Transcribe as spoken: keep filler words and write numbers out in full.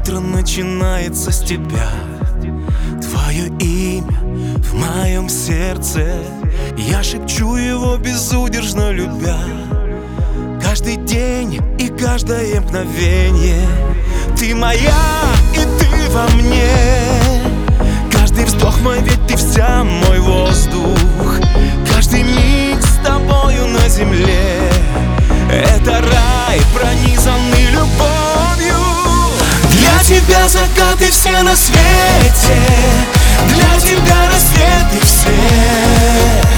утро начинается с тебя. Твое имя в моем сердце, я шепчу его безудержно любя. Каждый день и каждое мгновенье ты моя, и ты во мне. Каждый вздох мой, ведь ты вся мой воздух. Каждый миг с тобою на земле — это рай, пронизанный любовью. Для тебя закаты все на свете, для тебя рассветы все.